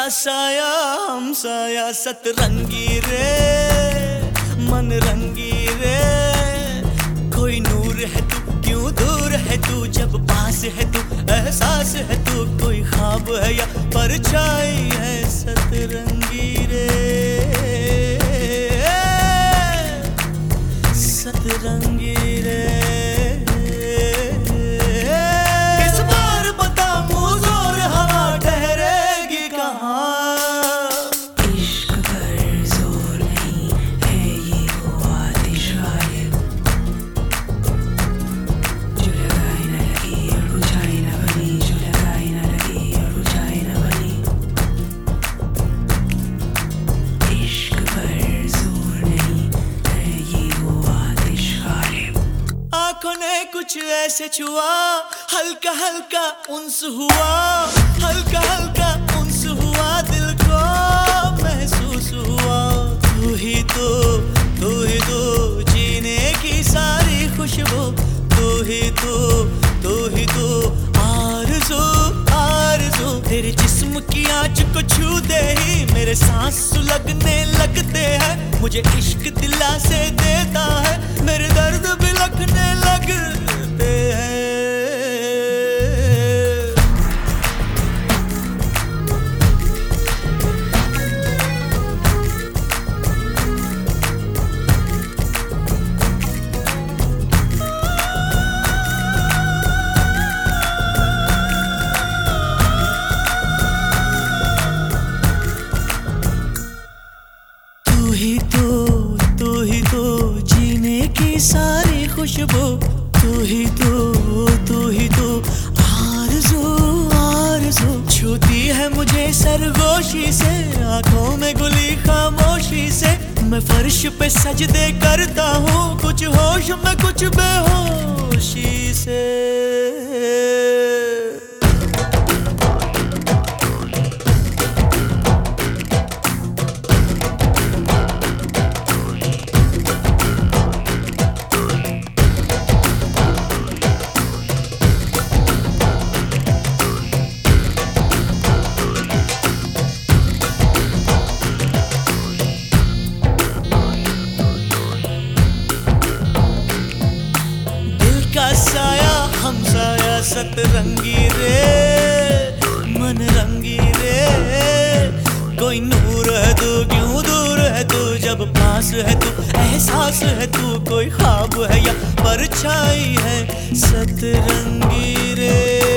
साया हम साया सतरंगी रे, मन रंगी रे। कोई नूर है तू, क्यों दूर है तू, जब पास है तू एहसास है तू। कोई ख्वाब है या परछाई है सतरंगी रे, सतरंगी रे। इस बार बता मुँह जोर हवा ठहरेगी कहाँ। इश्क पर जोर नहीं है ये वो आतिश गालिब, जो लगाई न लगी और बुझाई न बनी, जो लगाई न लगी और बुझाई न बनी। इश्क पर जोर नहीं है ये वो आतिश गालिब। आंखों ने कुछ ऐसे छुआ, हल्का हल्का उन्स हुआ, हल्का हल्का उन्स हुआ, दिल को महसूस हुआ। तू ही तो जीने की सारी खुशबू, तू ही तो आरज़ू आरज़ू। तेरे जिस्म की आँच को छू दे ही मेरे सांस सुलगने लगते हैं। मुझे इश्क दिला से देता है, मेरे दर्द बिलखने लगते हैं। तू ही तो जीने की सारी खुशबू, तू ही तो आरज़ू आरज़ू। छूती है मुझे सरगोशी से, आंखों में गुली खामोशी से। मैं फर्श पे सजदे करता हूँ, कुछ होश में कुछ बेहोशी से। का साया हम साया सतरंगी रे, मन रंगी रे। कोई नूर है तू, क्यों दूर है तू, जब पास है तू एहसास है तू। कोई ख्वाब है या परछाई है सतरंगी रे।